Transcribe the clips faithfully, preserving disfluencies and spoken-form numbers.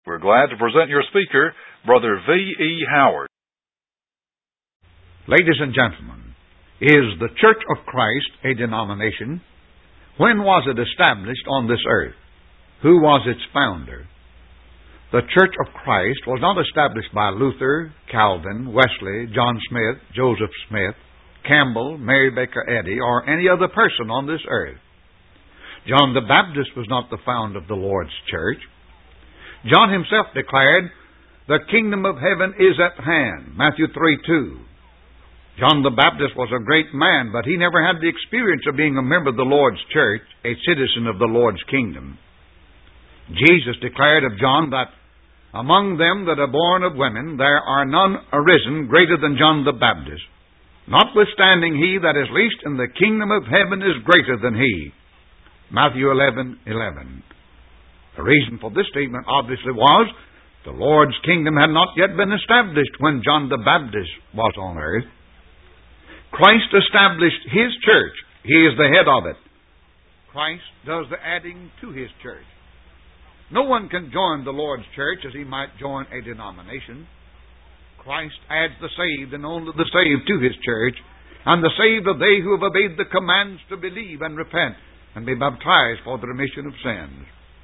We're glad to present your speaker, Brother V E Howard. Ladies and gentlemen, is the Church of Christ a denomination? When was it established on this earth? Who was its founder? The Church of Christ was not established by Luther, Calvin, Wesley, John Smith, Joseph Smith, Campbell, Mary Baker Eddy, or any other person on this earth. John the Baptist was not the founder of the Lord's church. John himself declared, "The kingdom of heaven is at hand," Matthew three two. John the Baptist was a great man, but he never had the experience of being a member of the Lord's church, a citizen of the Lord's kingdom. Jesus declared of John that, "Among them that are born of women, there are none arisen greater than John the Baptist. Notwithstanding, he that is least in the kingdom of heaven is greater than he." Matthew eleven eleven. The reason for this statement obviously was the Lord's kingdom had not yet been established when John the Baptist was on earth. Christ established His church. He is the head of it. Christ does the adding to His church. No one can join the Lord's church as he might join a denomination. Christ adds the saved and only the saved to His church, and the saved are they who have obeyed the commands to believe and repent and be baptized for the remission of sins.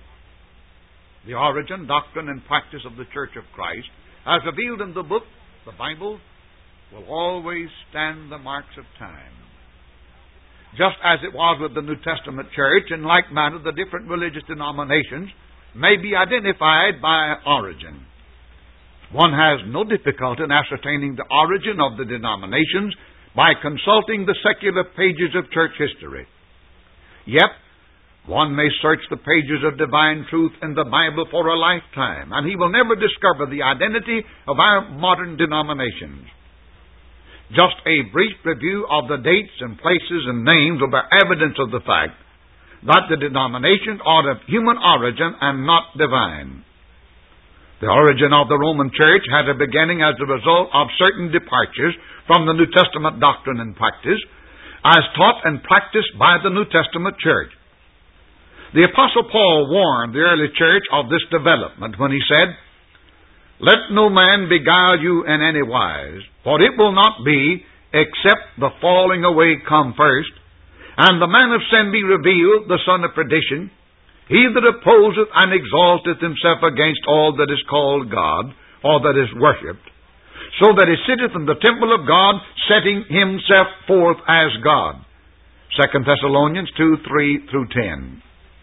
The origin, doctrine, and practice of the Church of Christ, as revealed in the book, the Bible, will always stand the marks of time. Just as it was with the New Testament church, in like manner the different religious denominations may be identified by origin. One has no difficulty in ascertaining the origin of the denominations by consulting the secular pages of church history. Yet, one may search the pages of divine truth in the Bible for a lifetime, and he will never discover the identity of our modern denominations. Just a brief review of the dates and places and names will bear evidence of the fact that the denominations are of human origin and not divine. The origin of the Roman Church had a beginning as a result of certain departures from the New Testament doctrine and practice, as taught and practiced by the New Testament church. The Apostle Paul warned the early church of this development when he said, "Let no man beguile you in any wise, for it will not be, except the falling away come first, and the man of sin be revealed, the son of perdition, he that opposeth and exalteth himself against all that is called God, or that is worshipped, so that he sitteth in the temple of God, setting himself forth as God." Second Thessalonians two, three through ten.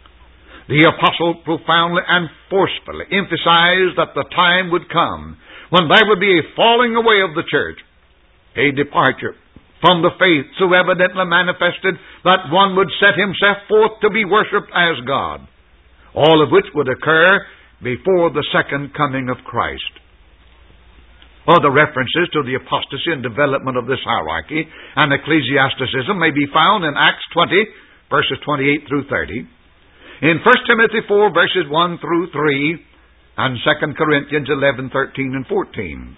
The apostle profoundly and forcefully emphasized that the time would come when there would be a falling away of the church, a departure from the faith so evidently manifested that one would set himself forth to be worshipped as God, all of which would occur before the second coming of Christ. Other references to the apostasy and development of this hierarchy and ecclesiasticism may be found in Acts twenty, verses twenty-eight through thirty, in First Timothy four, verses one through three, and Second Corinthians eleven, thirteen, and fourteen.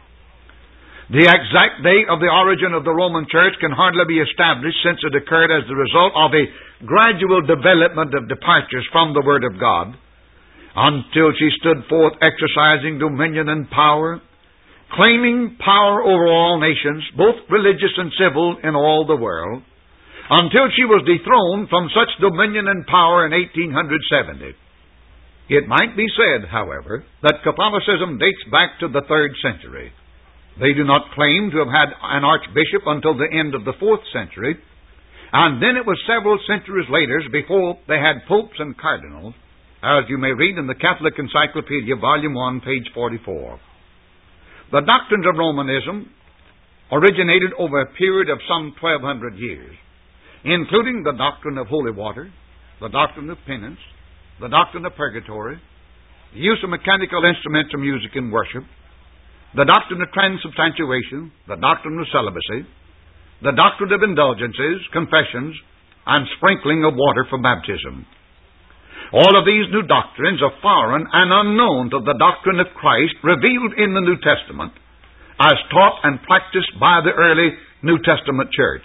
The exact date of the origin of the Roman Church can hardly be established, since it occurred as the result of a gradual development of departures from the Word of God, until she stood forth exercising dominion and power, claiming power over all nations, both religious and civil, in all the world, until she was dethroned from such dominion and power in eighteen seventy. It might be said, however, that Catholicism dates back to the third century. They do not claim to have had an archbishop until the end of the fourth century, and then it was several centuries later before they had popes and cardinals, as you may read in the Catholic Encyclopedia, Volume one, page forty-four. The doctrines of Romanism originated over a period of some twelve hundred years, including the doctrine of holy water, the doctrine of penance, the doctrine of purgatory, the use of mechanical instruments of music in worship, the doctrine of transubstantiation, the doctrine of celibacy, the doctrine of indulgences, confessions, and sprinkling of water for baptism. All of these new doctrines are foreign and unknown to the doctrine of Christ revealed in the New Testament, as taught and practiced by the early New Testament church.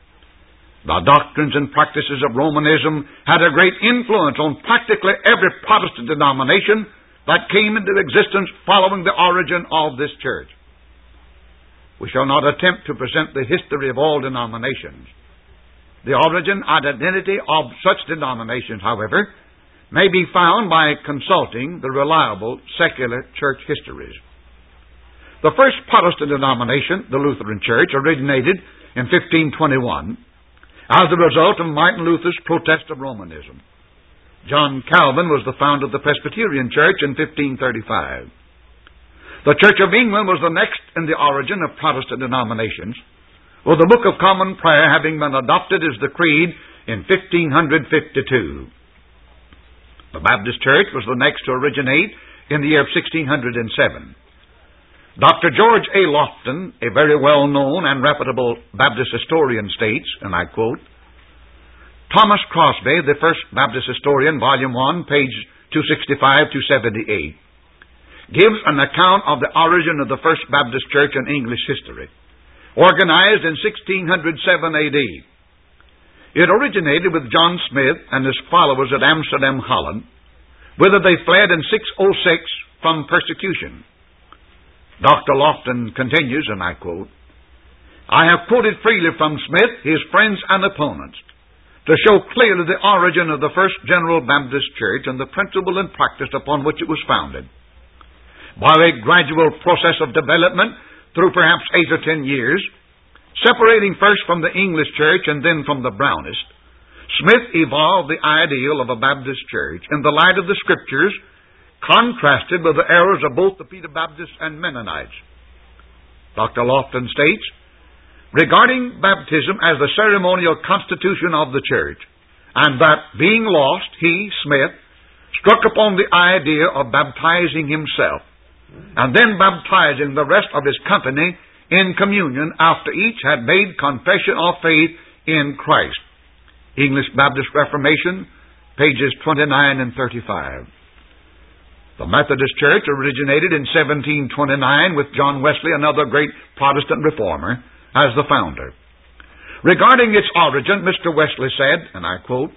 The doctrines and practices of Romanism had a great influence on practically every Protestant denomination that came into existence following the origin of this church. We shall not attempt to present the history of all denominations. The origin and identity of such denominations, however, may be found by consulting the reliable secular church histories. The first Protestant denomination, the Lutheran Church, originated in fifteen twenty-one as a result of Martin Luther's protest of Romanism. John Calvin was the founder of the Presbyterian Church in fifteen thirty-five. The Church of England was the next in the origin of Protestant denominations, with the Book of Common Prayer having been adopted as the creed in fifteen fifty-two. The Baptist Church was the next to originate in the year of sixteen oh seven. Doctor George A. Lofton, a very well-known and reputable Baptist historian, states, and I quote, Thomas Crosby, the first Baptist historian, Volume one, page two sixty-five to seventy-eight, gives an account of the origin of the First Baptist Church in English history, organized in sixteen oh seven A D. It originated with John Smith and his followers at Amsterdam, Holland, whither they fled in six oh six from persecution. Doctor Lofton continues, and I quote, I have quoted freely from Smith, his friends and opponents, to show clearly the origin of the first General Baptist Church and the principle and practice upon which it was founded. By a gradual process of development through perhaps eight or ten years, separating first from the English church and then from the Brownist, Smith evolved the ideal of a Baptist church in the light of the Scriptures, contrasted with the errors of both the Pedro-Baptists and Mennonites. Doctor Lofton states, regarding baptism as the ceremonial constitution of the church, and that, being lost, he, Smith, struck upon the idea of baptizing himself, and then baptizing the rest of his company in communion after each had made confession of faith in Christ. English Baptist Reformation, pages twenty-nine and thirty-five. The Methodist Church originated in seventeen twenty-nine with John Wesley, another great Protestant reformer, as the founder. Regarding its origin, Mister Wesley said, and I quote,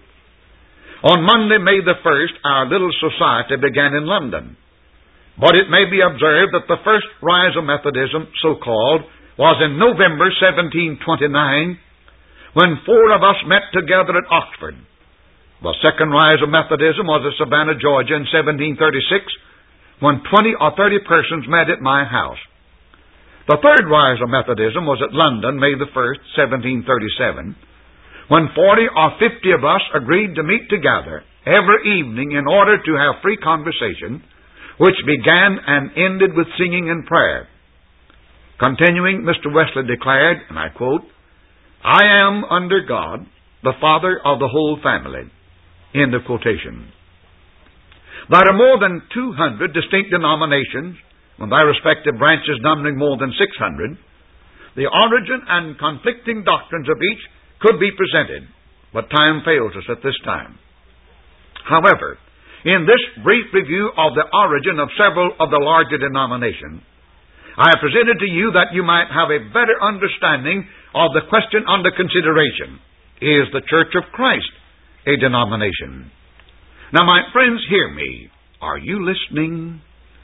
on Monday, May the first, our little society began in London. But it may be observed that the first rise of Methodism, so-called, was in November seventeen twenty-nine, when four of us met together at Oxford. The second rise of Methodism was at Savannah, Georgia in seventeen thirty-six, when twenty or thirty persons met at my house. The third rise of Methodism was at London, May the first, seventeen thirty-seven, when forty or fifty of us agreed to meet together every evening in order to have free conversation, which began and ended with singing and prayer. Continuing, Mister Wesley declared, and I quote, I am under God, the Father of the whole family. End of quotation. There are more than two hundred distinct denominations, with their respective branches numbering more than six hundred. The origin and conflicting doctrines of each could be presented, but time fails us at this time. However, in this brief review of the origin of several of the larger denominations, I have presented to you that you might have a better understanding of the question under consideration. Is the Church of Christ a denomination? Now, my friends, hear me. Are you listening?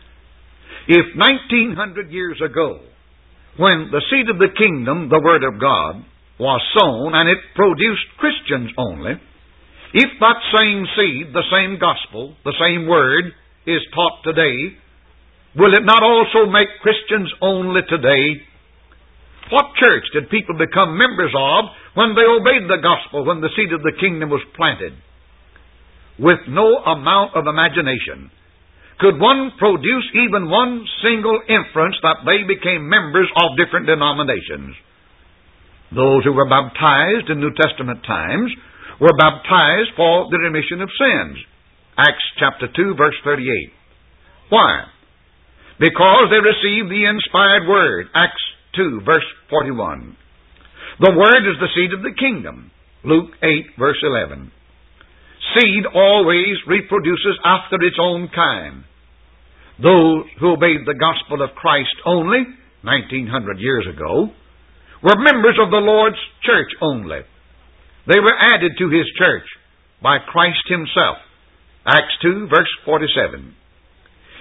If nineteen hundred years ago, when the seed of the kingdom, the Word of God, was sown and it produced Christians only, if that same seed, the same gospel, the same Word is taught today, will it not also make Christians only today? What church did people become members of when they obeyed the gospel, when the seed of the kingdom was planted? With no amount of imagination could one produce even one single inference that they became members of different denominations. Those who were baptized in New Testament times were baptized for the remission of sins. Acts chapter two, verse thirty-eight. Why? Because they received the inspired Word. Acts two, verse forty-one. The Word is the seed of the kingdom. Luke eight, verse eleven. Seed always reproduces after its own kind. Those who obeyed the gospel of Christ only, nineteen hundred years ago, were members of the Lord's church only. They were added to His church by Christ Himself. Acts two, verse forty-seven.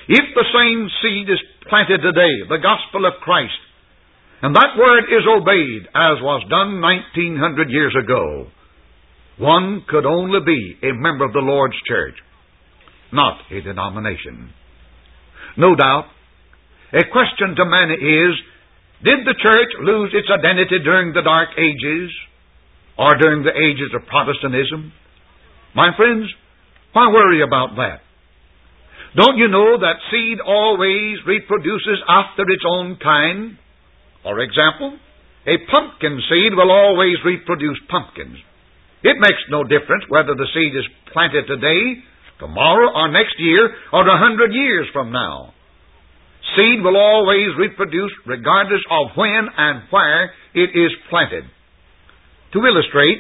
If the same seed is planted today, the gospel of Christ, and that word is obeyed as was done nineteen hundred years ago, one could only be a member of the Lord's church, not a denomination. No doubt, a question to many is, did the church lose its identity during the Dark Ages or during the ages of Protestantism? My friends, why worry about that? Don't you know that seed always reproduces after its own kind? For example, a pumpkin seed will always reproduce pumpkins. It makes no difference whether the seed is planted today, tomorrow, or next year, or a hundred years from now. Seed will always reproduce regardless of when and where it is planted. To illustrate,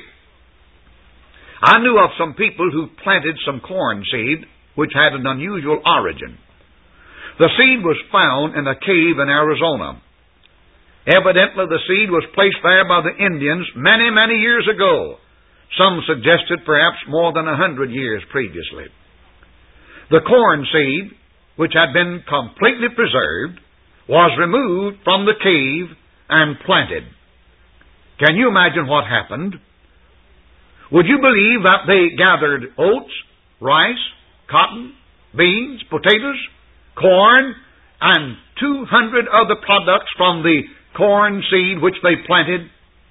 I knew of some people who planted some corn seed which had an unusual origin. The seed was found in a cave in Arizona. Evidently the seed was placed there by the Indians many, many years ago. Some suggested perhaps more than a hundred years previously. The corn seed, which had been completely preserved, was removed from the cave and planted. Can you imagine what happened? Would you believe that they gathered oats, rice, cotton, beans, potatoes, corn, and two hundred other products from the corn seed which they planted?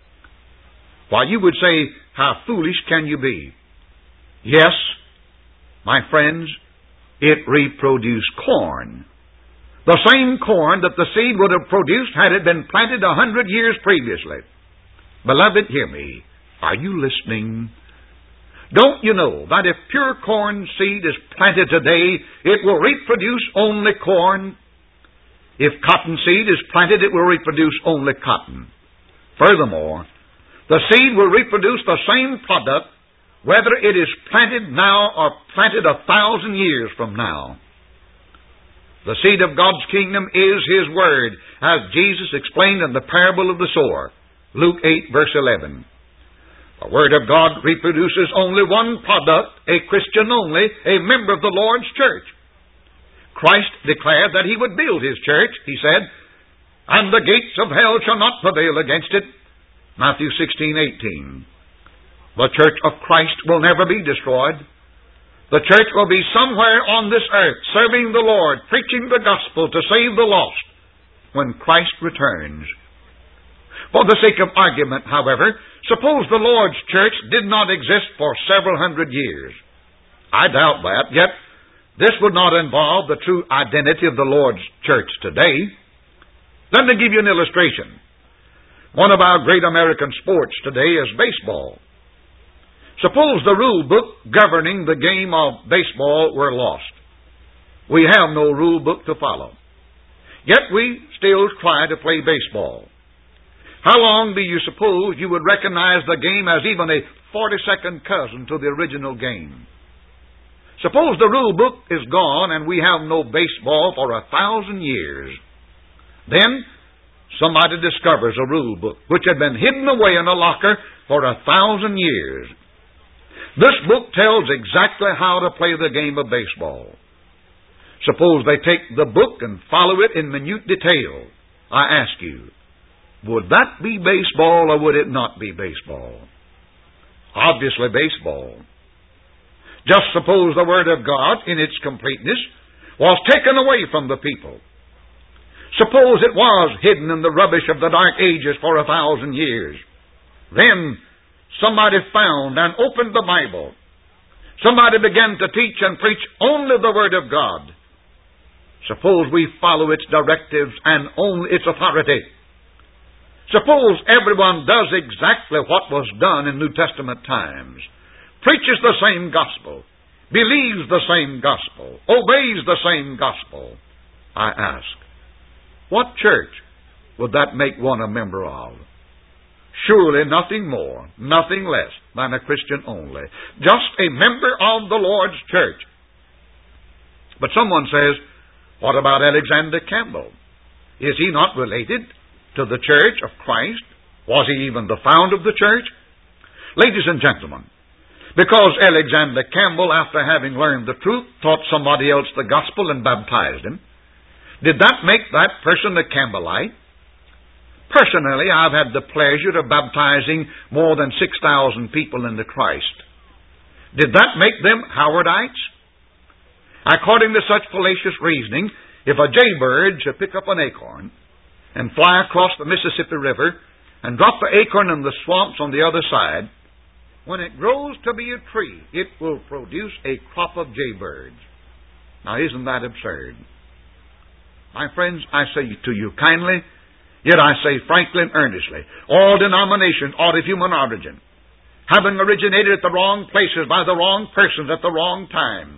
Why, you would say, how foolish can you be? Yes, my friends, it reproduced corn. The same corn that the seed would have produced had it been planted a hundred years previously. Beloved, hear me. Are you listening? Don't you know that if pure corn seed is planted today, it will reproduce only corn? If cotton seed is planted, it will reproduce only cotton. Furthermore, the seed will reproduce the same product whether it is planted now or planted a thousand years from now. The seed of God's kingdom is His Word, as Jesus explained in the parable of the sower, Luke eight, verse eleven. The Word of God reproduces only one product, a Christian only, a member of the Lord's church. Christ declared that He would build His church, He said, and the gates of hell shall not prevail against it. Matthew sixteen, eighteen. The church of Christ will never be destroyed. The church will be somewhere on this earth, serving the Lord, preaching the gospel to save the lost, when Christ returns. For the sake of argument, however, suppose the Lord's church did not exist for several hundred years. I doubt that, yet this would not involve the true identity of the Lord's church today. Let me give you an illustration. One of our great American sports today is baseball. Suppose the rule book governing the game of baseball were lost. We have no rule book to follow. Yet we still try to play baseball. How long do you suppose you would recognize the game as even a forty-second cousin to the original game? Suppose the rule book is gone and we have no baseball for a thousand years. Then somebody discovers a rule book which had been hidden away in a locker for a thousand years. This book tells exactly how to play the game of baseball. Suppose they take the book and follow it in minute detail. I ask you, would that be baseball or would it not be baseball? Obviously baseball. Just suppose the Word of God, in its completeness, was taken away from the people. Suppose it was hidden in the rubbish of the Dark Ages for a thousand years. Then somebody found and opened the Bible. Somebody began to teach and preach only the Word of God. Suppose we follow its directives and only its authority. Suppose everyone does exactly what was done in New Testament times, preaches the same gospel, believes the same gospel, obeys the same gospel. I ask, what church would that make one a member of? Surely nothing more, nothing less than a Christian only. Just a member of the Lord's church. But someone says, what about Alexander Campbell? Is he not related to the church of Christ? Was he even the founder of the church? Ladies and gentlemen, Because Alexander Campbell, after having learned the truth, taught somebody else the gospel and baptized him, did that make that person a Campbellite? Personally, I've had the pleasure of baptizing more than six thousand people into Christ. Did that make them Howardites? According to such fallacious reasoning, if a jaybird should pick up an acorn and fly across the Mississippi River and drop the acorn in the swamps on the other side, when it grows to be a tree, it will produce a crop of jaybirds. Now, isn't that absurd? My friends, I say to you kindly, yet I say frankly and earnestly, all denominations are of human origin, having originated at the wrong places by the wrong persons at the wrong times.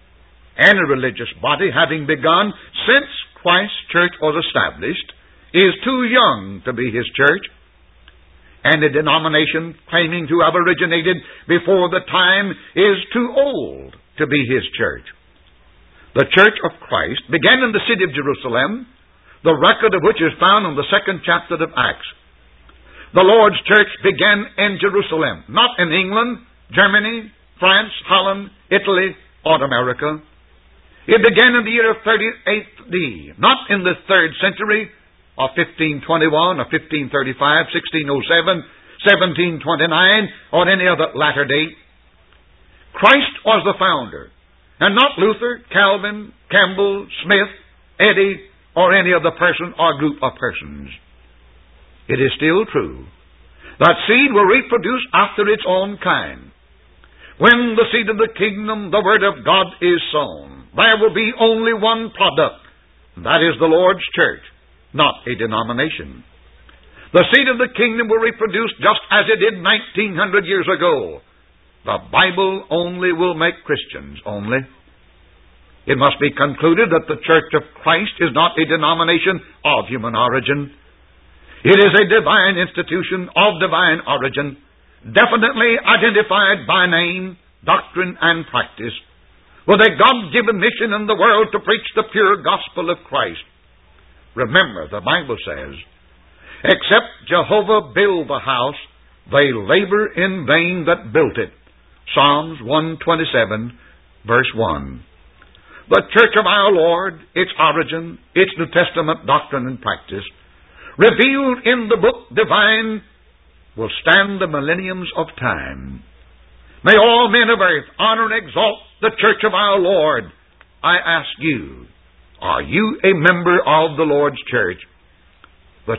Any religious body having begun since Christ's church was established is too young to be His church. And a denomination claiming to have originated before the time is too old to be His church. The Church of Christ began in the city of Jerusalem, the record of which is found in the second chapter of Acts. The Lord's church began in Jerusalem, not in England, Germany, France, Holland, Italy, or America. It began in the year of thirty-eight A D, not in the third century, or fifteen twenty-one, or fifteen thirty-five, sixteen oh seven, seventeen twenty-nine, or any other latter date. Christ was the founder, and not Luther, Calvin, Campbell, Smith, Eddy, or any other person or group of persons. It is still true that seed will reproduce after its own kind. When the seed of the kingdom, the Word of God, is sown, there will be only one product. That is the Lord's church, not a denomination. The seed of the kingdom will reproduce just as it did nineteen hundred years ago. The Bible only will make Christians, only. It must be concluded that the Church of Christ is not a denomination of human origin. It is a divine institution of divine origin, definitely identified by name, doctrine, and practice, with a God-given mission in the world to preach the pure gospel of Christ. Remember, the Bible says, except Jehovah build the house, they labor in vain that built it. Psalms one twenty-seven, verse one. The church of our Lord, its origin, its New Testament doctrine and practice, revealed in the book divine, will stand the millenniums of time. May all men of earth honor and exalt the church of our Lord. I ask you, are you a member of the Lord's church?